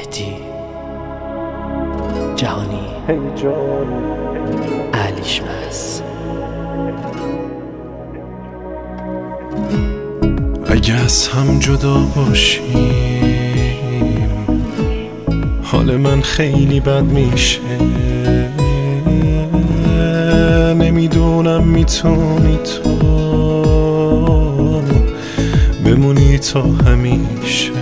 مهدی جهانی علیشمس. اگه از هم جدا باشیم حال من خیلی بد میشه، نمیدونم میتونی تو بمونی تا همیشه.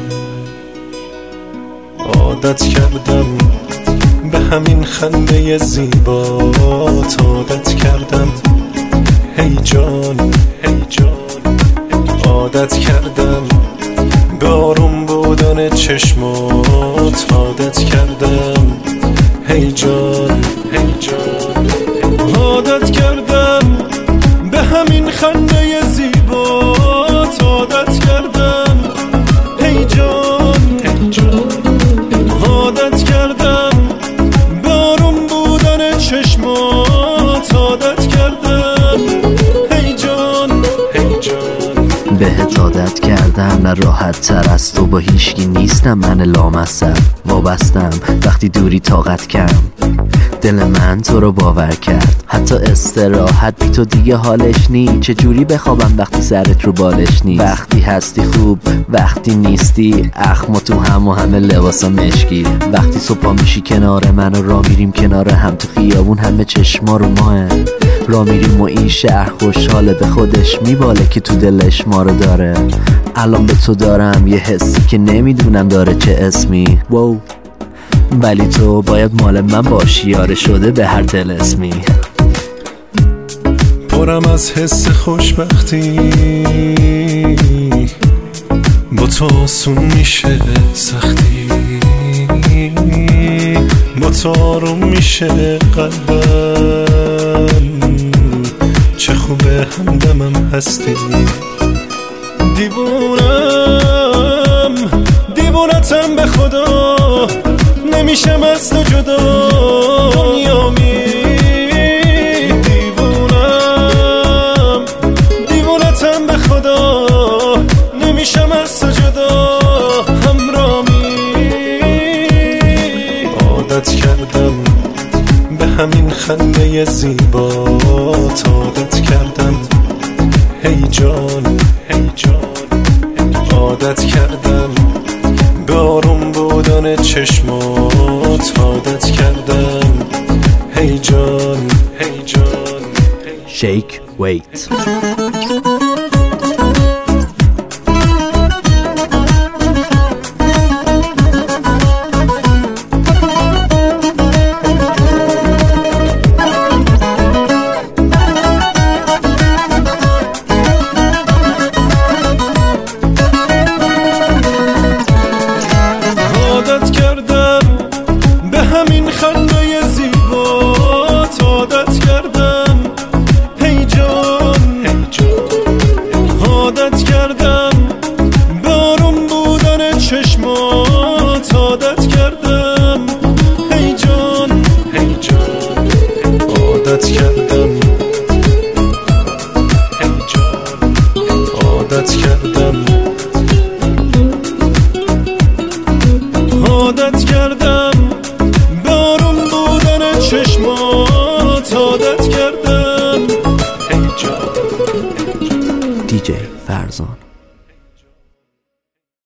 عادت کردم به همین خنده زیبات، عادت کردم هی جان هی جان، عادت کردم به آروم بودن چشمات، عادت کردم هی جان هی جان، عادت کردم به همین خنده زیبات، عادت کردم هی جان هی جان، عادت کردم به آروم بودن چشمات، عادت کردم هی جان هی جان. بهت عادت کردم نه راحت تر از تو، با هیچکی نیستم من لامصب، وابستم وقتی دوری طاقت کم، دل من تو رو باور کرد، حتی استراحت بی تو دیگه حالش نی، چجوری بخوابم وقتی سرت رو بالش نیست، وقتی هستی خوب وقتی نیستی اخم و تو هم و همه لباسا مشکی، وقتی صبح میشی کنار من و را میریم کنار هم تو خیابون همه چشما رو ماه، را میریم و این شهر خوشحاله به خودش میباله که تو دلش ما رو داره. الان به تو دارم یه حسی که نمیدونم داره چه اسمی، واو، ولی تو باید مال من باشی، یاره شده به هر دل اسمی. پرم از حس خوشبختی، با تو آسون میشه سختی، با تو آروم میشه قلبم، چه خوبه همدمم هستی. دیوونم دیوونتم به خدا، نمیشم از تو جدا دنیامی. دیوونم دیوونتم به خدا، نمیشم از تو جدا همرامی. عادت کردم به همین خنده زیبات، عادت کردم هی جان هی جان، عادت کردم به آروم بودن چشمات، عادت کردم هی جان هی جان. شیک ویت. عادت کردم به همین خنده زیبات، عادت کردم هی جان هی جان، عادت کردم به آروم بودن چشمات، عادت کردم هی جان هی جان، عادت کردم هی جان، عادت کردم عادت کردم به آروم بودن چشمات، عادت کردم هی جان. دیجی فرزان.